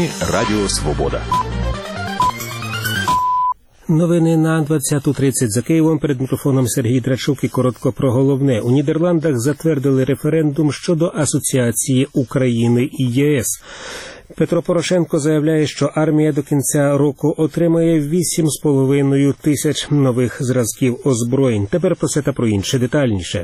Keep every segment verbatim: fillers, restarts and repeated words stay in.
Радіо Свобода. Новини на двадцяту тридцять за Києвом. Перед мікрофоном Сергій Драчук і коротко про головне. У Нідерландах затвердили референдум щодо асоціації України і ЄС. Петро Порошенко заявляє, що армія до кінця року отримає вісім з половиною тисяч нових зразків озброєнь. Тепер про це та про інше детальніше.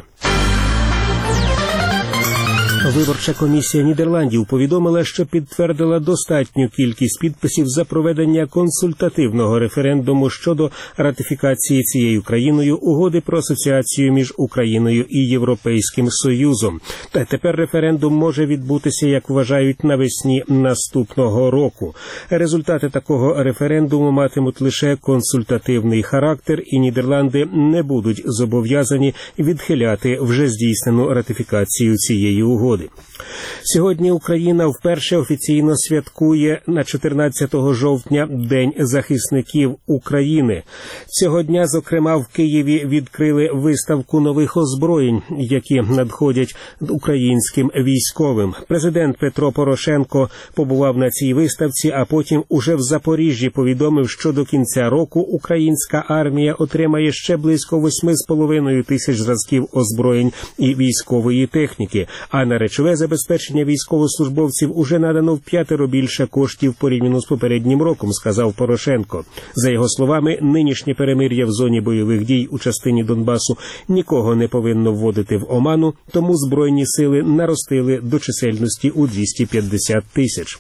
Виборча комісія Нідерландів повідомила, що підтвердила достатню кількість підписів за проведення консультативного референдуму щодо ратифікації цією країною угоди про асоціацію між Україною і Європейським Союзом. Та тепер референдум може відбутися, як вважають, навесні наступного року. Результати такого референдуму матимуть лише консультативний характер, і Нідерланди не будуть зобов'язані відхиляти вже здійснену ратифікацію цієї угоди. Сьогодні Україна вперше офіційно святкує на чотирнадцятого жовтня День захисників України. Цього дня, зокрема, в Києві відкрили виставку нових озброєнь, які надходять українським військовим. Президент Петро Порошенко побував на цій виставці, а потім уже в Запоріжжі повідомив, що до кінця року українська армія отримає ще близько восьми з половиною тисяч зразків озброєнь і військової техніки, а на речове забезпечення військовослужбовців уже надано в п'ятеро більше коштів порівняно з попереднім роком, сказав Порошенко. За його словами, нинішнє перемир'я в зоні бойових дій у частині Донбасу нікого не повинно вводити в оману, тому Збройні сили наростили до чисельності у двісті п'ятдесят тисяч.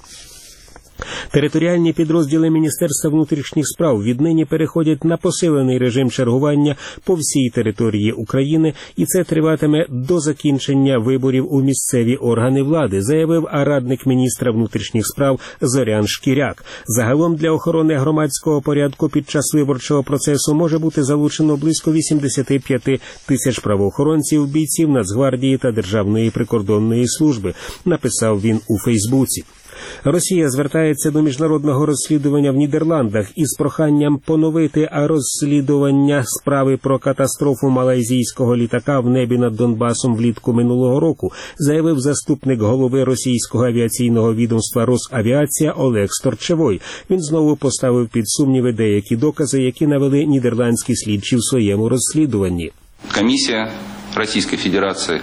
Територіальні підрозділи Міністерства внутрішніх справ віднині переходять на посилений режим чергування по всій території України, і це триватиме до закінчення виборів у місцеві органи влади, заявив радник міністра внутрішніх справ Зорян Шкіряк. Загалом для охорони громадського порядку під час виборчого процесу може бути залучено близько вісімдесят п'ять тисяч правоохоронців, бійців Нацгвардії та Державної прикордонної служби, написав він у Фейсбуці. Росія звертається до міжнародного розслідування в Нідерландах із проханням поновити розслідування справи про катастрофу малайзійського літака в небі над Донбасом влітку минулого року, заявив заступник голови російського авіаційного відомства Росавіація Олег Сторчевой. Він знову поставив під сумніви деякі докази, які навели нідерландські слідчі в своєму розслідуванні. Комісія Російської Федерації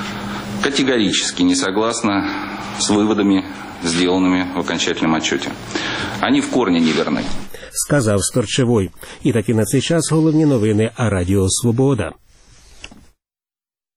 категорично не согласна з виводами, сделанными в окончательном отчете. Они в корне неверны, сказав Сторчевой. І таки на цей час головні новини Радіо Свобода.